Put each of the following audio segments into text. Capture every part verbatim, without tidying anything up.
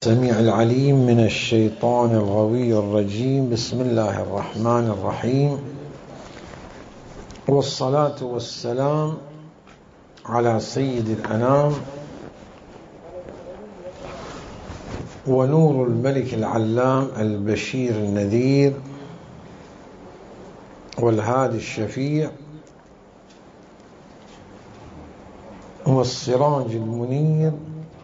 السميع العليم من الشيطان الغوي الرجيم. بسم الله الرحمن الرحيم، والصلاة والسلام على سيد الأنام ونور الملك العلام البشير النذير والهادي الشفيع والسراج المنير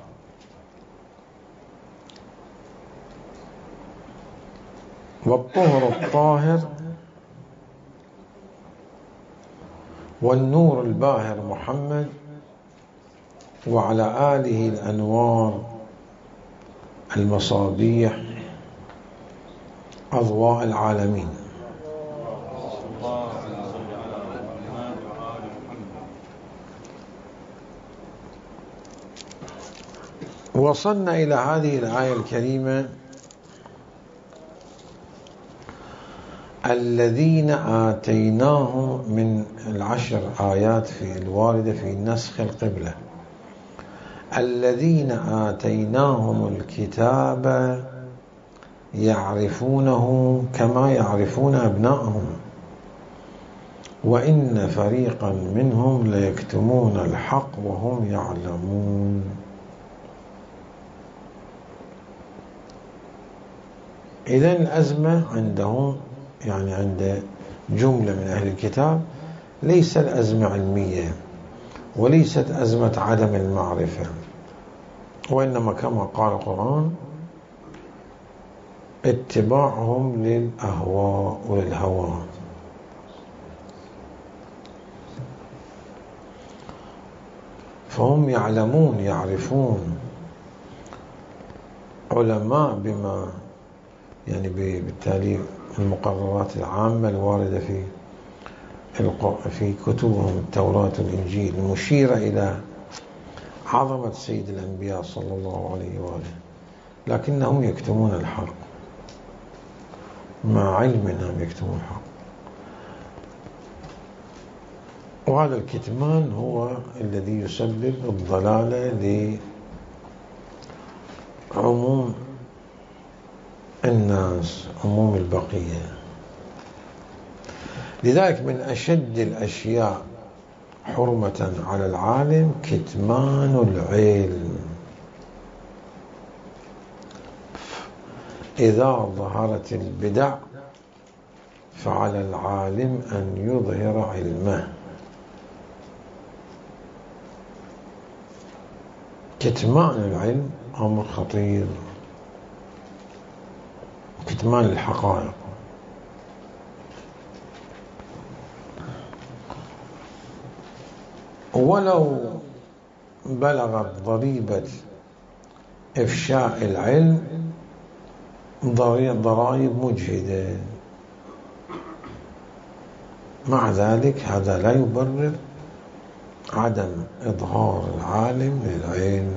والطهر الطاهر والنور الباهر محمد وعلى آله الأنوار المصابيح أضواء العالمين. وصلنا إلى هذه الآية الكريمة: الذين آتيناهم، من العشر آيات في الواردة في نسخ القبلة. الذين آتيناهم الكتاب يعرفونه كما يعرفون أبناءهم وإن فريقا منهم ليكتمون الحق وهم يعلمون. إذن الأزمة عندهم، يعني عند جملة من أهل الكتاب، ليس الأزمة علمية وليست أزمة عدم المعرفة، وإنما كما قال القرآن اتباعهم للأهواء وللهوى. فهم يعلمون يعرفون علماء بما يعني بالتالي المقررات العامة الواردة في في كتبهم التوراة والإنجيل المشيرة إلى عظمة سيد الأنبياء صلى الله عليه وآله، لكنهم يكتمون الحق مع علم أنهم يكتمون الحق. وهذا الكتمان هو الذي يسبب الضلالة لعموم الناس، عموم البقية. لذلك من أشد الأشياء حرمة على العالم كتمان العلم. إذا ظهرت البدع فعلى العالم أن يظهر علمه. كتمان العلم أمر خطير، كتمان الحقائق. ولو بلغت ضريبة إفشاء العلم ضرائب مجهدة، مع ذلك هذا لا يبرر عدم إظهار العالم للعلم.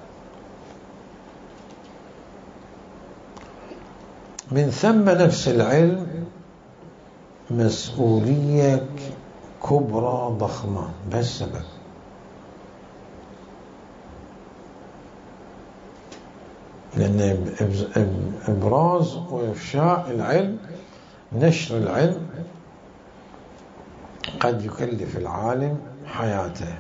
من ثم نفس العلم مسؤولية كبرى ضخمة بهالسبب، لأن إبراز وإفشاء العلم، نشر العلم، قد يكلف العالم حياته،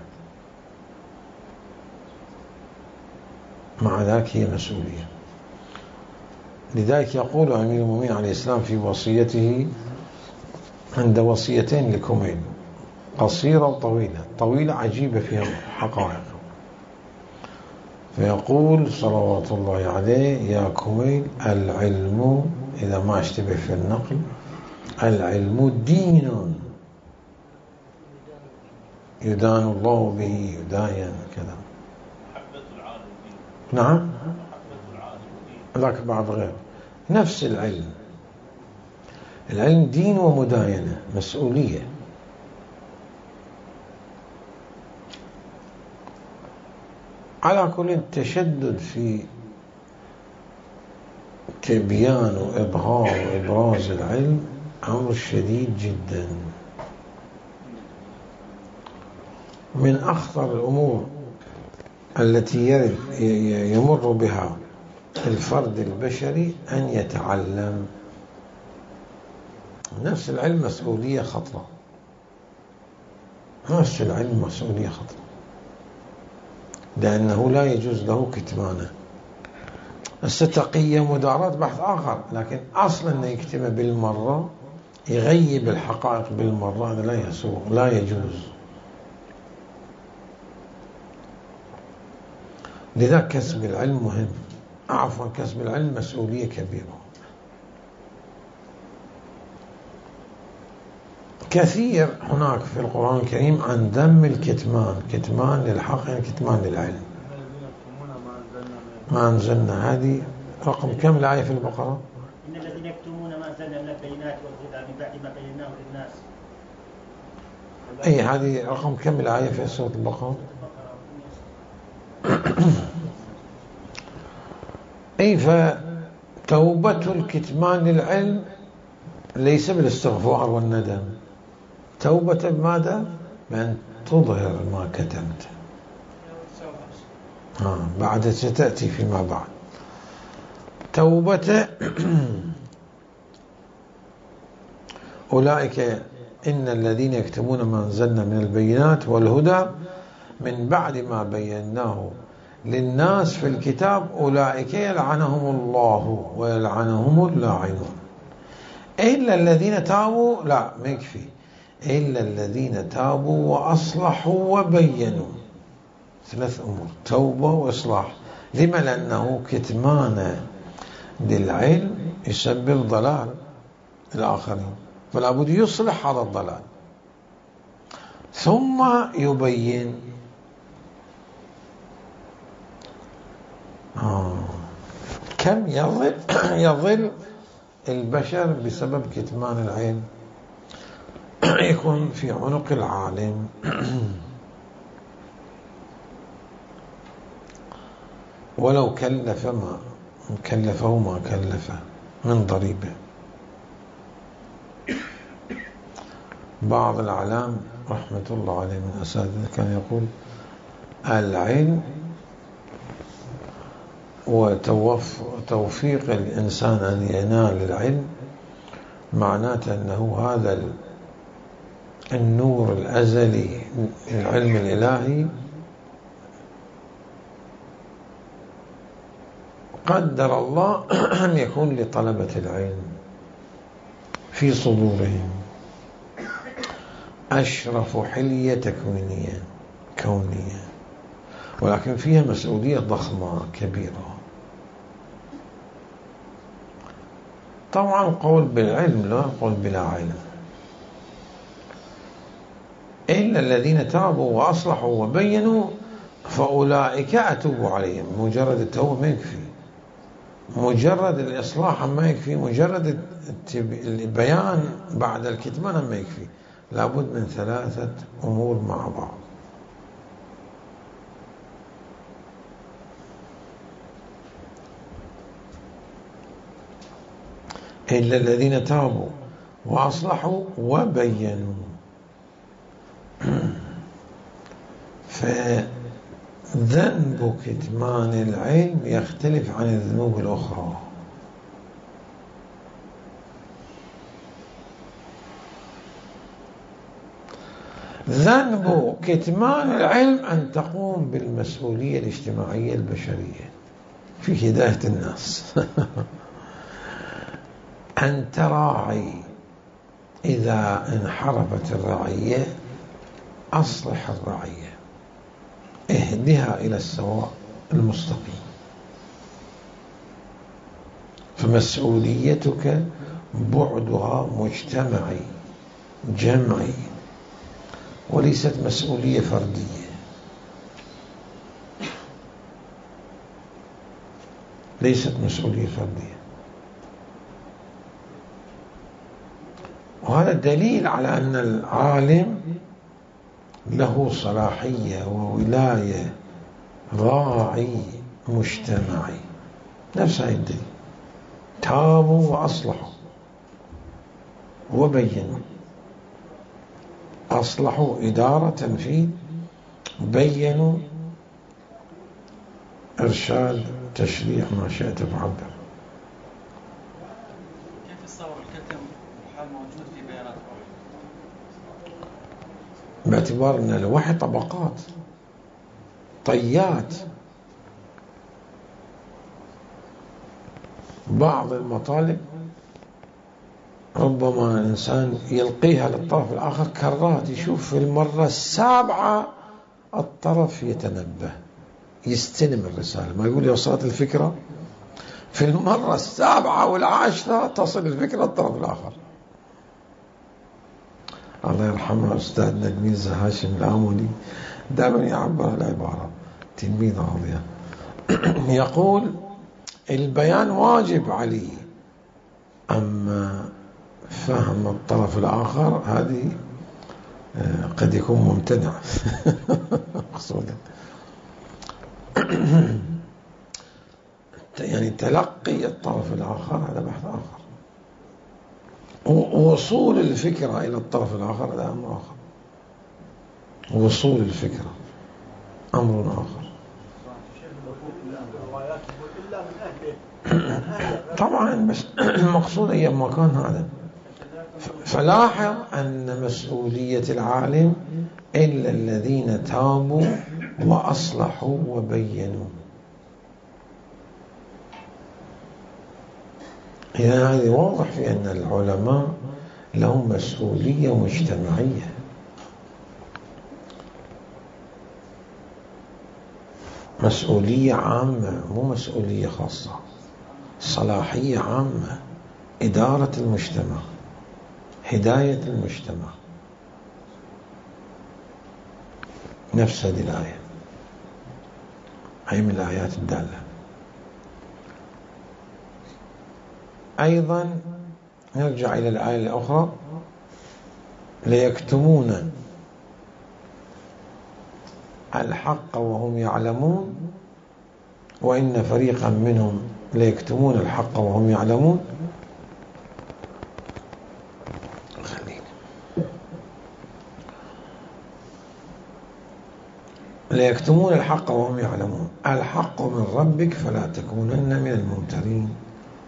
مع ذلك هي مسؤولية. لذلك يقول أمير المؤمنين عليه السلام في وصيته، عند وصيتين لكميل، قصيرة وطويلة، طويلة عجيبة فيها حقائق، فيقول صلوات الله عليه: يا كميل، العلم، إذا ما اشتبه في النقل، العلم دين يدان الله به، يداين كذا. نعم، ذاك بعض غير. نفس العلم، العلم دين ومداينة، مسؤولية. على كل التشدد في تبيان وإظهار وإبراز العلم أمر شديد جدا. من أخطر الأمور التي يمر بها الفرد البشري أن يتعلم. نفس العلم مسؤولية خطرة، نفس العلم مسؤولية خطرة، لأنه لا يجوز له كتمانه. الستقية مدارات بحث آخر، لكن أصلا أنه يكتمه بالمرة، يغيب الحقائق بالمرة، هذا لا يسوغ، لا يجوز. لذا كسب العلم مهم، عفوا كسب العلم مسؤولية كبيرة. كثير هناك في القرآن الكريم عن ذم الكتمان، كتمان للحق يعني كتمان للعلم. ما أنزلنا، هذه رقم كم الآية في البقرة؟ إن الذين يكتمون ما أنزلنا من البينات والهدى من بعد ما بيناه للناس. أي هذه رقم كم الآية في سورة البقرة؟ أي فتوبة الكتمان للعلم ليس بالاستغفار والندم، توبة بماذا؟ بأن تظهر ما كتمت. ها بعد ستأتي فيما بعد توبة. أولئك إن الذين يكتمون ما أنزلنا من البينات والهدى من بعد ما بيناه للناس في الكتاب أولئك يلعنهم الله ويلعنهم اللاعنون إلا الذين تابوا. لا ما يكفي، إلا الذين تابوا وأصلحوا وبينوا. ثلاث أمور: توبة وإصلاح. لما؟ لأنه كتمان للعلم يسبب ضلال الآخرين، فلا بد يصلح هذا الضلال ثم يبين. آه. كم يضل يضل البشر بسبب كتمان العلم، يكون في عنق العالم. ولو كلف ما كلفه ما كلفه من ضريبه. بعض الأعلام رحمة الله عليه من أساتذة كان يقول: العلم وتوفيق الإنسان أن ينال العلم معناته أنه هذا النور الأزلي العلم الإلهي قدر الله أن يكون لطلبة العلم في صدورهم أشرف حلية تكوينية كونية، ولكن فيها مسؤولية ضخمة كبيرة. طبعا قول بالعلم لا قول بلا علم. إلا الذين تابوا وأصلحوا وبينوا فأولئك أتوب عليهم. مجرد التوبة ما يكفي، مجرد الإصلاح ما يكفي، مجرد البيان بعد الكتمان ما يكفي، لابد من ثلاثة أمور مع بعض. إلا الذين تابوا وأصلحوا وبينوا. فذنب كتمان العلم يختلف عن الذنوب الأخرى. ذنب كتمان العلم أن تقوم بالمسؤولية الاجتماعية البشرية في هداية الناس. أن تراعي إذا انحرفت الرعية أصلح الرعية، اهدها إلى السواء المستقيم. فمسؤوليتك بعدها مجتمعي جمعي وليست مسؤولية فردية، ليست مسؤولية فردية. وهذا دليل على أن العالم له صلاحية وولاية، راعي مجتمعي. نفس هذا الدليل: تابوا وأصلحوا وبينوا. أصلحوا إدارة تنفيذ، بينوا إرشاد تشريع ما شئت فعبر. كيف يتصور الكتم حال موجود في بيانات الوحي؟ باعتبار أن الوحي طبقات طيات، بعض المطالب ربما الإنسان يلقيها للطرف الآخر كرات، يشوف في المرة السابعة الطرف يتنبه يستلم الرسالة، ما يقول وصلت الفكرة في المرة السابعة والعاشرة تصل الفكرة للطرف الآخر. الله يرحمه أستاذنا الميرزا هاشم الآمولي دائما يعبر العبارة، تلميذ راضية، يقول البيان واجب عليه، أما فهم الطرف الآخر هذه قد يكون ممتنع مقصودا. يعني تلقي الطرف الآخر هذا بحث آخر، ووصول الفكرة إلى الطرف الآخر هذا أمر آخر، وصول الفكرة أمر آخر. طبعا بس المقصود أيام ما كان هذا. فلاحظ أن مسؤولية العالم إلا الذين تابوا وأصلحوا وبينوا. يعني هذا واضح في أن العلماء لهم مسؤولية مجتمعية، مسؤولية عامة مو مسؤولية خاصة، صلاحية عامة، إدارة المجتمع، هداية المجتمع. نفس هذه الآية هي من الآيات الدالة. أيضا نرجع إلى الآية الأخرى، ليكتمون الحق وهم يعلمون وإن فريقا منهم ليكتمون الحق وهم يعلمون. ليكتمون الحق وهم يعلمون، الحق من ربك فلا تكونن من الممترين.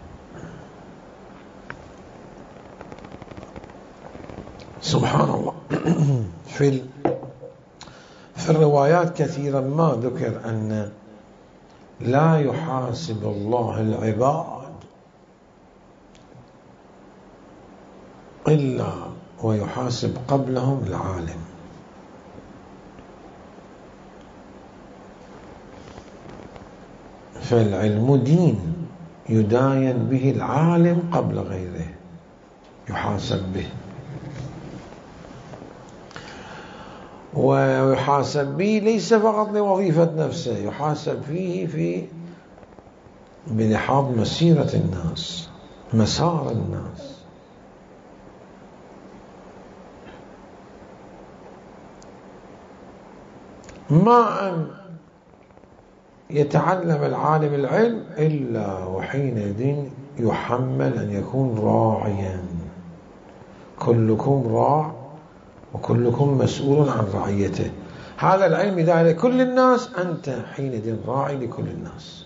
سبحان الله. في في الروايات كثيرا ما ذكر أن لا يحاسب الله العباد إلا ويحاسب قبلهم العالم. فالعلم دين يداين به العالم قبل غيره، يحاسب به، ويحاسب به ليس فقط لوظيفة نفسه، يحاسب فيه في بلحاظ مسيرة الناس، مسار الناس. ما أن يتعلم العالم العلم إلا وحينئذ يحمل أن يكون راعيا. كلكم راع وكلكم مسؤول عن رعيته. هذا العلم إذا لكل الناس، أنت حينئذ راعي لكل الناس،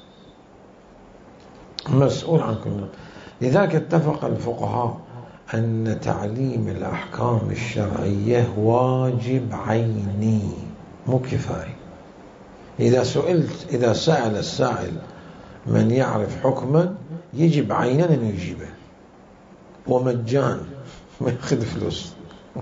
مسؤول عن كل الناس. لذلك اتفق الفقهاء أن تعليم الأحكام الشرعية واجب عيني مو كفاية. إذا سئلت إذا سأل السائل من يعرف حكما يجب عينا أن يجيبه، ومجان ما يأخذ فلوس،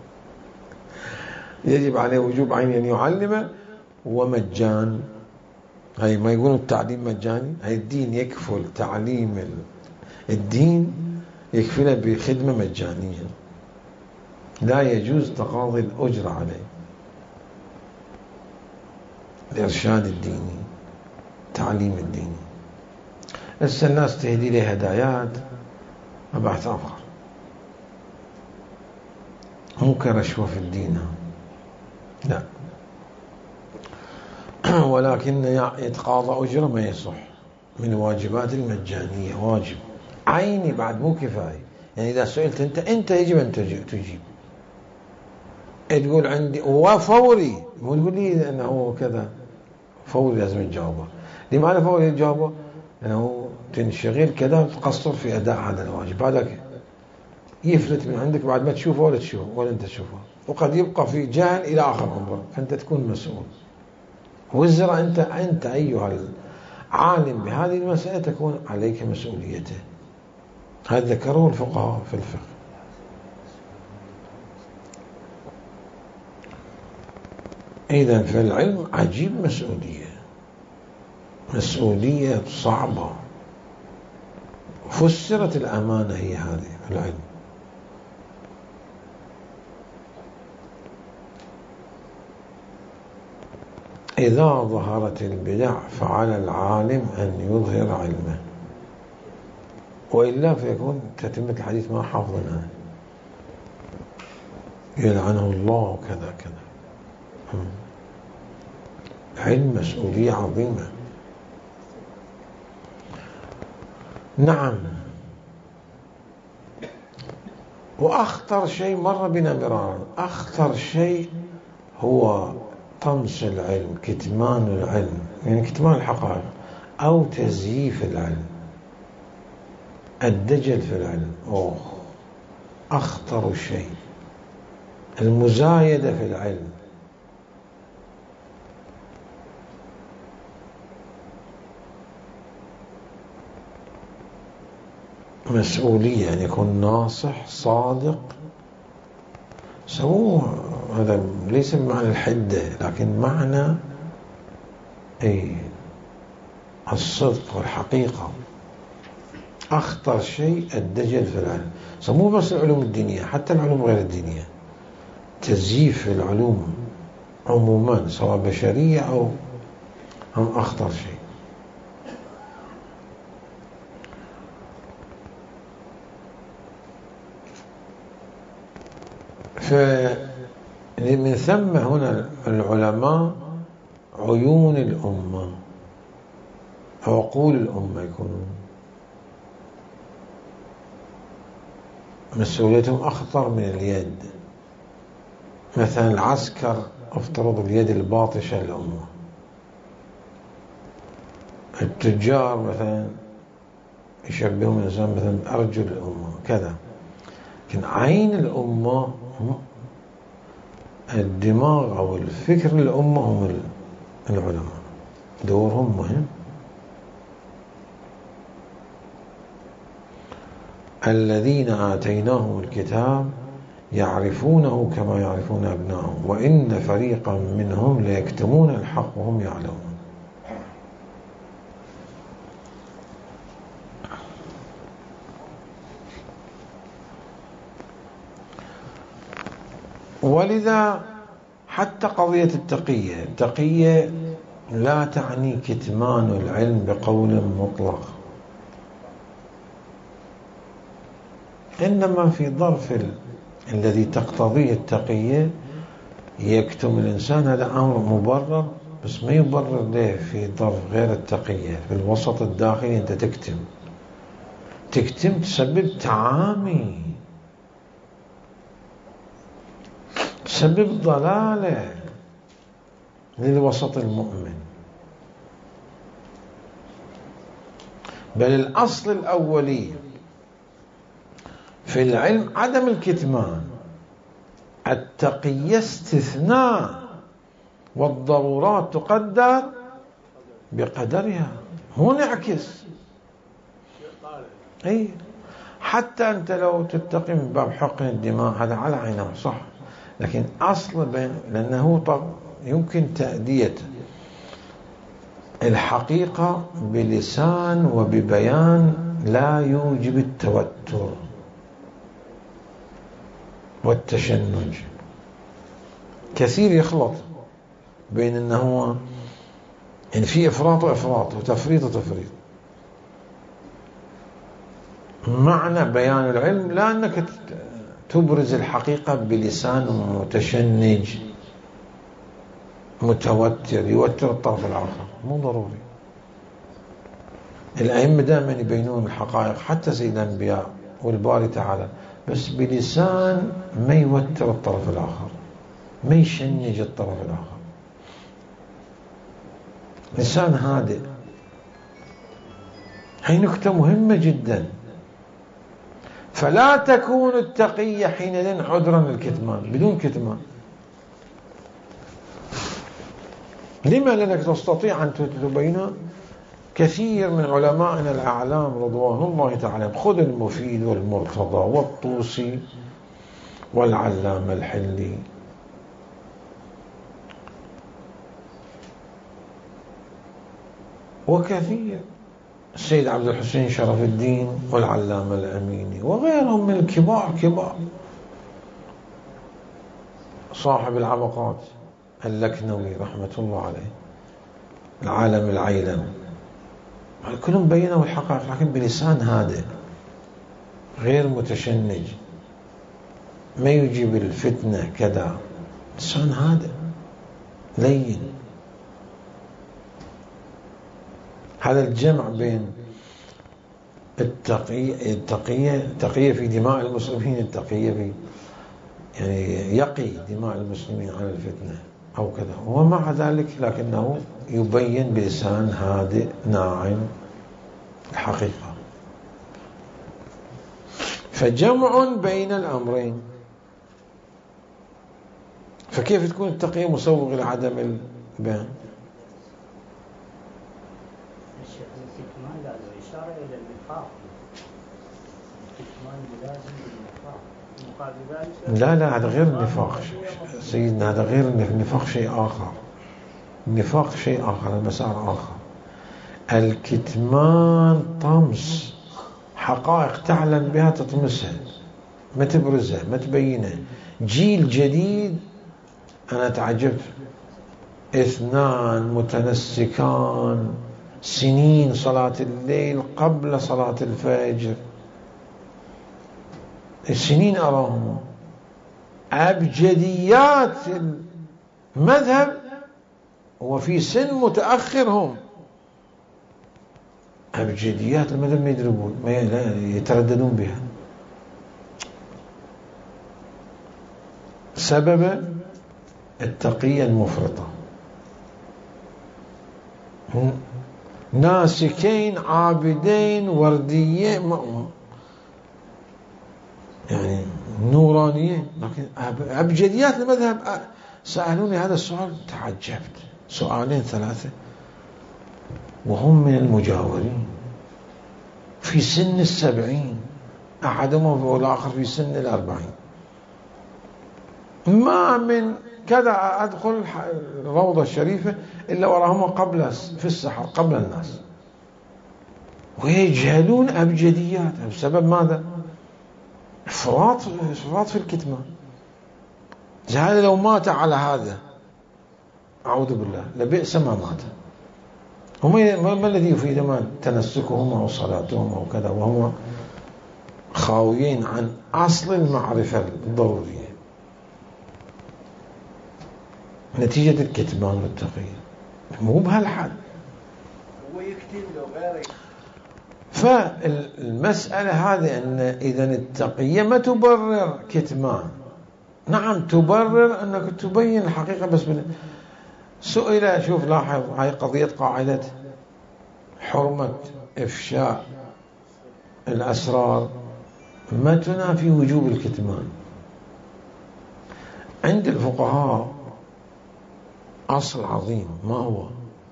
يجب عليه وجوب عيني أن يعلمه ومجان. هاي ما يقولون التعليم مجاني، هاي الدين يكفل تعليم الدين، يكفله بخدمة مجانية، لا يجوز تقاضي الأجر عليه. الإرشاد الديني، تعليم الديني. لسه الناس تهدي له هدايات مبعث آخر، مو كرشوة في الدين، لا، ولكن يتقاضى أجرة ما يصح من واجبات المجانية، واجب عيني بعد مو كفاية. يعني إذا سئلت أنت أنت يجب أن تجيب، تقول عندي وفوري، مو تقول لي أنه كذا، فوري لازم تجاوبه. لماذا فوري تجاوبه؟ لأنه تنشغل كذا تقصر في أداء هذا الواجب، هذا يفلت من عندك بعد ما تشوفه ولا تشوفه ولا أنت تشوفه، وقد يبقى في جهل إلى آخر عمره، فأنت تكون مسؤول. وزر أنت أنت أيها العالم بهذه المسألة تكون عليك مسؤوليته. هذا ذكره الفقهاء في الفقه. إذن في العلم عجيب مسؤولية، مسؤولية صعبة. فسرت الأمانة هي هذه في العلم. إذا ظهرت البدع فعلى العالم أن يظهر علمه، وإلا فيكون تتمة الحديث ما حافظنا يلعنه الله وكذا كذا. علم مسؤولية عظيمة. نعم. وأخطر شيء مر بنا مرارا، أخطر شيء هو طمس العلم، كتمان العلم، يعني كتمان الحقائق أو تزييف العلم، الدجل في العلم. أوه أخطر شيء المزايدة في العلم. مسؤولية أن يكون ناصح صادق. سووه هذا ليس بمعنى الحدة، لكن معنى أي الصدق والحقيقة. أخطر شيء الدجل في العلم. سموه بس العلوم الدينية، حتى العلوم غير الدينية، تزييف العلوم عموما سواء بشرية أو هم أخطر شيء. فمن ثم هنا العلماء عيون الأمة، عقول الأمة يكونون، مسؤوليتهم أخطر من اليد. مثلا العسكر افترض اليد الباطشة للأمة، التجار مثلا يشبهون الإنسان مثلا بأرجل الأمة كذا. لكن عين الأمة الدماغ أو الفكر الأمة هم العلماء، دورهم مهم. الذين آتيناهم الكتاب يعرفونه كما يعرفون أبناءهم وإن فريقا منهم ليكتمون الحق وهم يعلمون. ولذا حتى قضية التقية، التقية لا تعني كتمان العلم بقول مطلق، إنما في ظرف الذي تقتضيه التقية يكتم الإنسان، هذا أمر مبرر، بس ما يبرر له في ظرف غير التقية. في الوسط الداخلي أنت تكتم تكتم تسبب تعامي، تسبب ضلالة للوسط المؤمن. بل الأصل الأولي في العلم عدم الكتمان، التقية استثناء، والضرورات تقدر بقدرها، مو نعكس. أي حتى أنت لو تتقي من باب حقن الدماء هذا على عينه صح، لكن أصل بين، لأنه طب يمكن تأدية الحقيقة بلسان وببيان لا يوجب التوتر والتشنج. كثير يخلط بين أنه إن في إفراط وإفراط وتفريط وتفريط. معنى بيان العلم لا أنك تبرز الحقيقة بلسان متشنج متوتر يوتر الطرف الآخر، مو ضروري. الأئمة دائما يبينون الحقائق، حتى سيد الأنبياء والباري تعالى، بس بلسان ما يوتر الطرف الآخر، ما يشنج الطرف الآخر، لسان هادئ. هي نكتة مهمة جدا. فلا تكون التقية حينئذ عذرا للكتمان، بدون كتمان. لما؟ لأنك تستطيع أن تبين. كثير من علمائنا الأعلام رضوان الله تعالى، خذ المفيد والمرتضى والطوسي والعلامة الحلي، وكثير السيد عبد الحسين شرف الدين والعلامة الأميني وغيرهم من الكبار كبار، صاحب العبقات اللكنوي رحمة الله عليه، العالم العيلم، كلهم بينوا الحقائق لكن بلسان هادئ غير متشنج، ما يجيب الفتنة كذا، لسان هادئ لين. هذا الجمع بين التقية التقية التقية في دماء المسلمين، التقية في يعني يقي دماء المسلمين عن الفتنة أو كذا، ومع ذلك لكنه يبين بلسان هادئ ناعم الحقيقة. فجمع بين الأمرين. فكيف تكون التقية مسوغ لعدم البيان؟ الكتمان لا إشارة إلى النفاق، الكتمان لازم بالنفاق، مقابل ذلك لا لا هذا غير النفاق سيدنا، هذا غير النفاق، شيء آخر. النفاق شيء آخر، مسار آخر. الكتمان طمس حقائق تعلم بها تطمسها، ما تبرزها ما تبينها. جيل جديد. أنا تعجبت، اثنان متنسكان سنين صلاة الليل قبل صلاة الفجر، السنين أراهم أبجديات المذهب وفي سن متأخرهم، أبجديات المذهب ما يدربون ما يترددون بها. سبب التقية المفرطة، ناسكين عابدين ورديين يعني نورانيين، لكن أبجديات المذهب. سألوني هذا السؤال تعجبت، سؤالين ثلاثة وهم من المجاورين في سن السبعين، أحدهم والآخر في سن الأربعين. ما من كذا أدخل الروضة الشريفة إلا وراهم قبل في السحر قبل الناس، ويجهلون أبجديات. بسبب ماذا؟ إفراط إفراط في الكتمان. هذا لو مات على هذا أعوذ بالله لبئس ما مات. هم ما الذي يفيد ما تنسكهم أو صلاتهم أو كذا وهم خاويين عن أصل المعرفة الضرورية نتيجة الكتمان والتقية. مو بهالحد. هو يكتم له غيره. فالمسألة هذه أن إذا التقية ما تبرر كتمان، نعم تبرر أنك تبين الحقيقة. بس سئل، شوف لاحظ هاي قضية قاعدة حرمة إفشاء الأسرار ما تنافي وجوب الكتمان. عند الفقهاء أصل عظيم، ما هو؟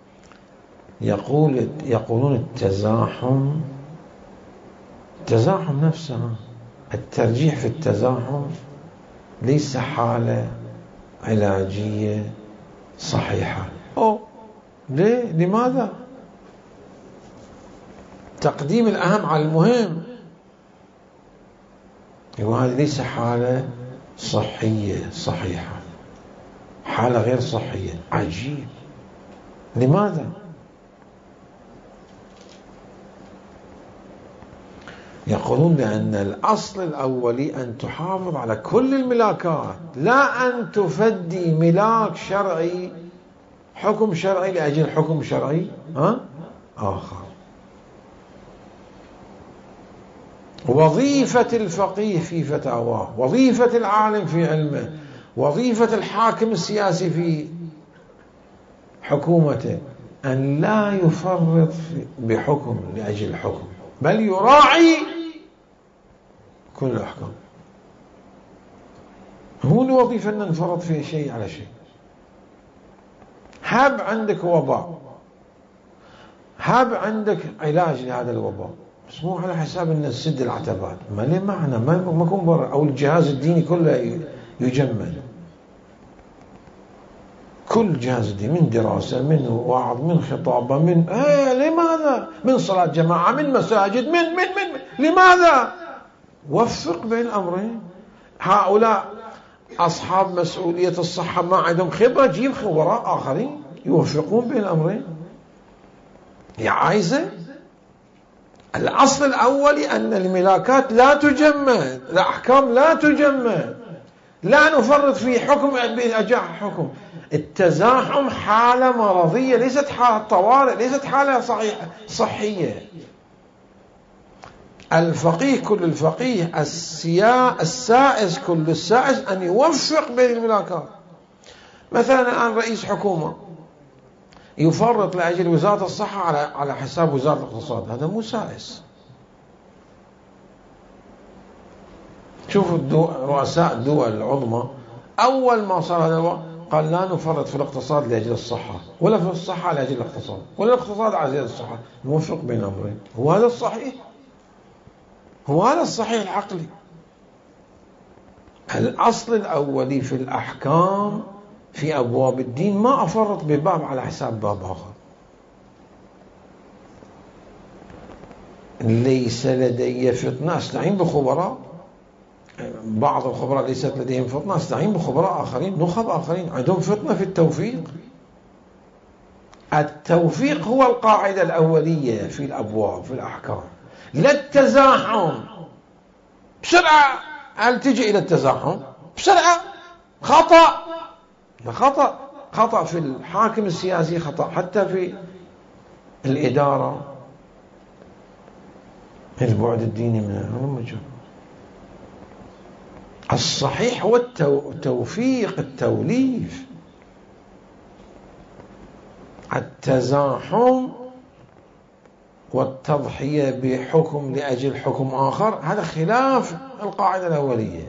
يقول يقولون التزاحم، التزاحم نفسها الترجيح في التزاحم ليس حالة علاجية صحيحة. أو ليه؟ لماذا؟ تقديم الأهم على المهم، وهذه ليس حالة صحية صحيحة، حالة غير صحية. عجيب. لماذا؟ يقولون بأن الأصل الأولي أن تحافظ على كل الملاكات، لا أن تفدي ملاك شرعي حكم شرعي لأجل حكم شرعي ها؟ آخر. وظيفة الفقيه في فتاواه، وظيفة العالم في علمه، وظيفة الحاكم السياسي في حكومته أن لا يفرط بحكم لأجل الحكم، بل يراعي كل الأحكام. هو الوظيفة أن نفرط في شيء على شيء. هاب عندك وباء، هاب عندك علاج لهذا الوباء، بس مو على حساب أن نسد العتبات، ما ليه معنى، ما يكون برا، أو الجهاز الديني كله يجمد. كل جهاز الديني، من دراسة، من وعظ، من خطابة، من ايه لماذا؟ من صلاة جماعة، من مساجد، من من من, من. لماذا؟ وفق بين الأمرين. هؤلاء أصحاب مسؤولية الصحة ما عندهم خبرة، جيب خبراء آخرين يوفقون بين الأمرين. يا عايزة الأصل الأولي أن الملاكات لا تجمد، الأحكام لا تجمد، لا نفرط في حكم بأجاح حكم. التزاحم حالة مرضية، ليست حالة طوارئ، ليست حالة صحيحة صحية. الفقيه كل الفقيه، السيا السائس كل السائس أن يوفق بين الملاكات. مثلا الآن رئيس حكومة يفرط لأجل وزارة الصحة على على حساب وزارة الاقتصاد، هذا مو سائس. شوفوا رؤساء الدول العظمى أول ما صار هذا الوقت قال لا نفرط في الاقتصاد لأجل الصحة، ولا في الصحة لأجل الاقتصاد، ولا الاقتصاد لأجل الصحة، نوفق بين أمرين. هو هذا الصحيح، هو هذا الصحيح العقلي. الأصل الأولي في الأحكام في أبواب الدين ما أفرط بباب على حساب باب آخر. ليس لدي فتنة أستعين بخبراء، بعض الخبراء ليست لديهم فتنة أستعين بخبراء آخرين، نخب آخرين عندهم فتنة في التوفيق. التوفيق هو القاعدة الأولية في الأبواب في الأحكام، لا التزاحم. بسرعة هل تجي إلى التزاحم بسرعة، خطأ، خطأ خطأ في الحاكم السياسي، خطأ حتى في الإدارة. البعد الديني من هذا. الصحيح هو التوفيق، التوليف. التزاحم والتضحية بحكم لأجل حكم آخر هذا خلاف القاعدة الأولية.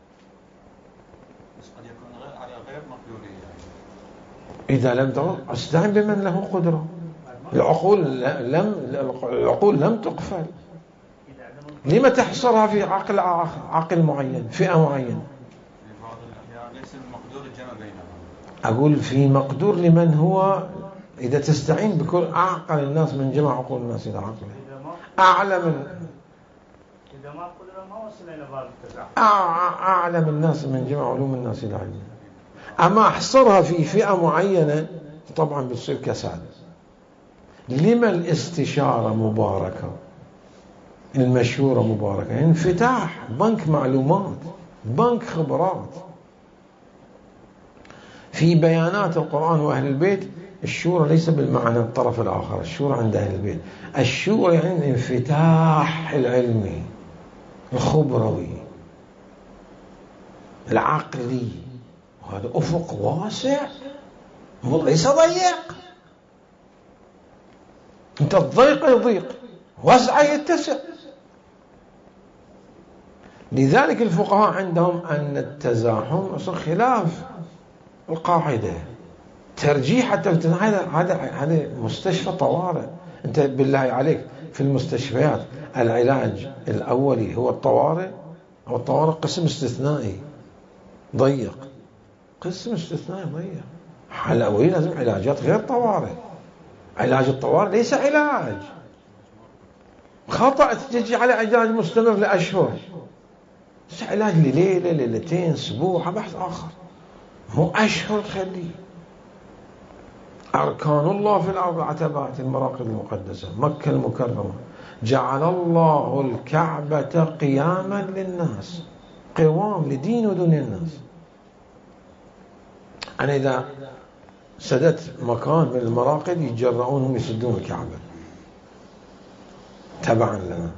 قد يكون على غير مقدورية. إذا لم تقل استعن بمن له قدرة. العقول لم العقول لم تقفل. لما تحصرها في عقل عقل معين، فئة معينة؟ في بعض الأحيان ليس المقدور الجمع بينهم. أقول في مقدور لمن هو، إذا تستعين بكل أعقل الناس من جمع عقول الناس إلى عقله، أعلم إذا ما قدر ما وصل إلى باب التزاحم، أعلم الناس من جمع علوم الناس إلى علمه. أما أحصرها في فئة معينة طبعا بتصير كساد. لما الاستشارة مباركة، المشورة مباركة؟ انفتاح، بنك معلومات، بنك خبرات. في بيانات القرآن وأهل البيت الشورى ليس بالمعنى الطرف الآخر، الشورى عند أهل البيت، الشورى يعني الانفتاح العلمي الخبروي العقلي، وهذا أفق واسع ليس ضيق. انت الضيق يضيق، وسع يتسع. لذلك الفقهاء عندهم أن التزاحم أصلا خلاف القاعدة، ترجيح. حتى هذا هذا هذا مستشفى طوارئ. أنت بالله عليك في المستشفيات العلاج الأولي هو الطوارئ، أو الطوارئ قسم استثنائي ضيق، قسم استثنائي ضيق. حلوي لازم علاجات غير طوارئ. علاج الطوارئ ليس علاج، خطأ تجي على علاج مستمر لأشهر، بس علاج لليلة ليلتين أسبوع بحث آخر، مو أشهر تخليه. أركان الله في الأرض عتبات المراقد المقدسة، مكة المكرمة، جعل الله الكعبة قياما للناس، قوام لدين ودنيا الناس. أنا إذا سدت مكان من المراقد يتجرؤونهم يسدون الكعبة تبعا لنا.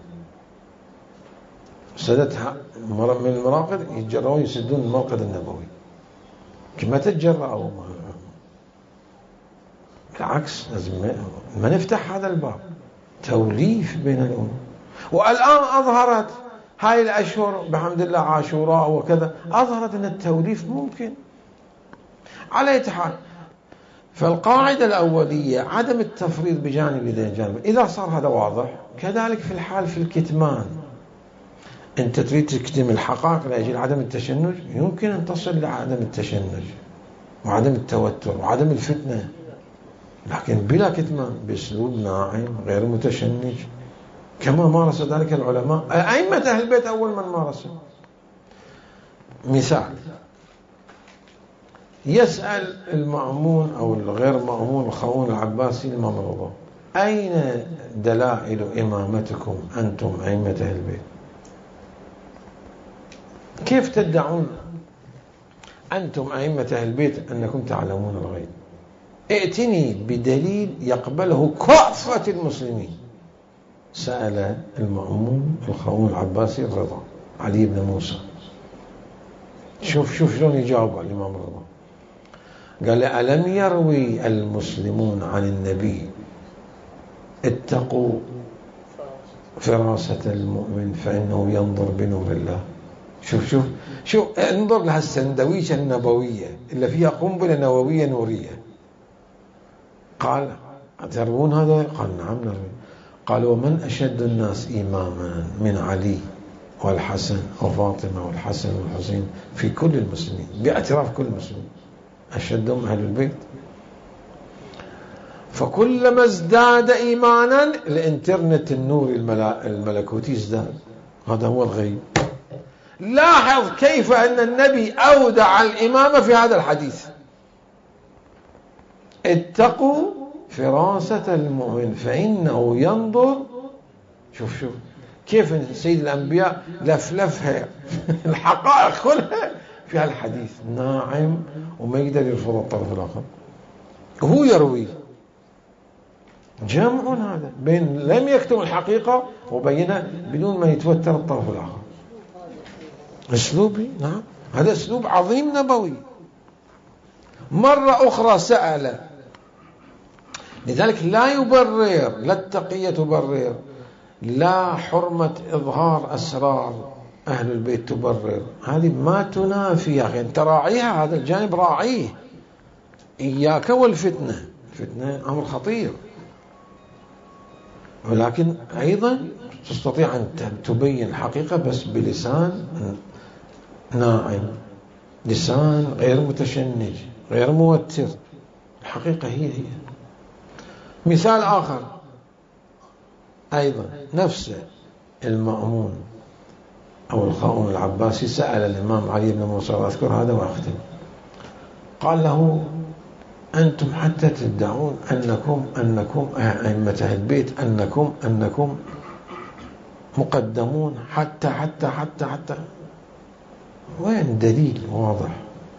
سدتها من المراقد يتجرؤون يسدون المرقد النبوي. كما تتجرأوا بالعكس لازم ما نفتح هذا الباب، توليف بين الأمم. والآن أظهرت هاي الأشهر بحمد الله عاشوراء وكذا، أظهرت أن التوليف ممكن. على أي حال، فالقاعدة الأولية عدم التفريط بجانب ذي الجانب. إذا صار هذا واضح، كذلك في الحال في الكتمان، أنت تريد تكتم الحقائق لأجل عدم التشنج، يمكن أن تصل لعدم التشنج وعدم التوتر وعدم الفتنة، لكن بلا كتمان، بأسلوب ناعم غير متشنج، كما مارس ذلك العلماء أئمة أهل البيت أول من مارسوا. مثال، يسأل المأمون أو الغير مأمون الخون العباسي الإمام الرضا: أين دلائل إمامتكم أنتم أئمة أهل البيت؟ كيف تدعون أنتم أئمة أهل البيت أنكم تعلمون الغيب؟ ائتني بدليل يقبله كافة المسلمين. سأل المأمون الخون العباسي الرضا علي بن موسى. شوف شوف شلون يجاوب الإمام الرضا. قال: ألم يروي المسلمون عن النبي اتقوا فراسة المؤمن فإنه ينظر بنور الله؟ شوف شوف شوف انظر لها السندويشة النبوية اللي فيها قنبلة نووية نورية. قال: أتروون هذا؟ قال: نعم نروي. قال: ومن أشد الناس إماما من علي والحسن وفاطمة والحسن والحسين في كل المسلمين، باعتراف كل المسلمين أشدهم أهل البيت. فكلما ازداد إيمانا الانترنت النوري الملكوتي ازداد. هذا هو الغيب. لاحظ كيف أن النبي أودع الإمامة في هذا الحديث: اتقوا فراسة المؤمن فإنه ينظر. شوف شوف كيف سيد الأنبياء لفلفها الحقائق كلها في هالحديث، ناعم وما يقدر يرفض الطرف الآخر. هو يروي جمع هذا بين لم يكتم الحقيقة وبينها بدون ما يتوتر الطرف الآخر. أسلوبي، نعم، هذا أسلوب عظيم نبوي. مرة أخرى سأل، لذلك لا يبرر، لا التقية تبرر، لا حرمة إظهار أسرار أهل البيت تبرر، هذه ما تنافي يا أخي، أنت راعيها، هذا الجانب راعيه. إياك والفتنة، الفتنة أمر خطير، ولكن أيضا تستطيع أن تبين الحقيقة بس بلسان ناعم، لسان غير متشنج غير موتر. الحقيقة هي هي. مثال آخر أيضا، نفس المأمون أو الخون العباسي سأل الإمام علي بن موسى، وأذكر هذا وأختم. قال له: أنتم حتى تدعون أنكم أنكم أئمة أهل البيت أنكم أنكم مقدمون حتى حتى حتى حتى وين دليل واضح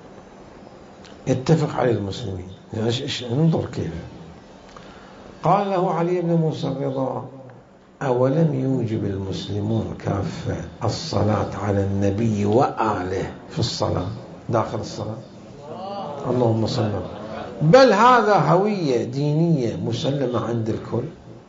يتفق عليه المسلمين؟ انظر كيف. قال له علي بن موسى الرضا: أولم يوجب المسلمون كافة الصلاة على النبي وآله في الصلاة داخل الصلاة؟ اللهم صل على، بل هذا هوية دينية مسلمة عند الكل،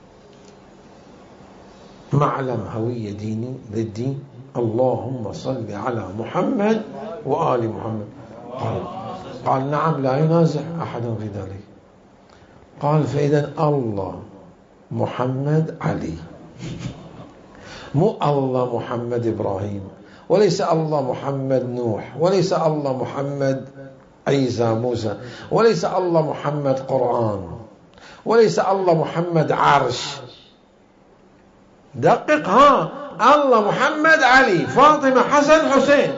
معلم هوية ديني للدين. اللهم صل على محمد وآل محمد. قال, قال: نعم، لا ينازع أحد في ذلك. قال: فإذا الله محمد علي، مو الله محمد إبراهيم، وليس الله محمد نوح، وليس الله محمد عيسى موسى، وليس الله محمد قرآن، وليس الله محمد عرش. دقق، ها، الله محمد علي فاطمة حسن حسين.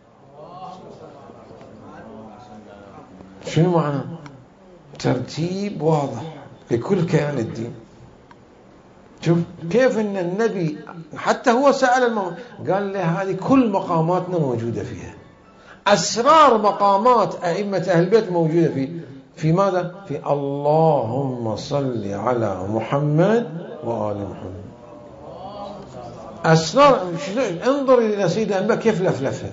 شنو معنى؟ ترتيب واضح لكل كيان الدين. شوف كيف ان النبي حتى هو سأل الموضوع، قال له: هذه كل مقاماتنا موجودة فيها، أسرار مقامات أئمة أهل البيت موجودة في في ماذا؟ في اللهم صل على محمد وآل محمد. أسرار. انظر إلى سيد الأنبياء كيف لفلفها،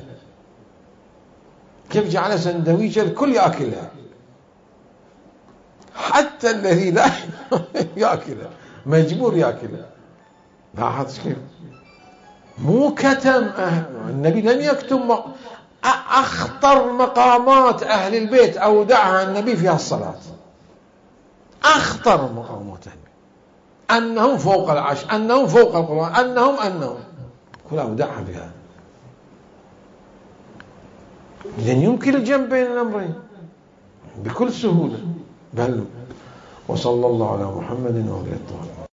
كيف جعل سندويشة الكل يأكلها، حتى حتى الذي لا يأكله مجبور يأكله. لاحظ كيف مو كتم النبي لم يكتم أخطر مقامات أهل البيت أودعها النبي في الصلاة. أخطر مقامات أهل البيت أنهم فوق العرش، أنهم فوق القرآن، أنهم أنهم كلها أودعها بها. إذن يمكن الجمع بين الأمرين بكل سهولة. بل وصلى الله على محمد وعلى آله.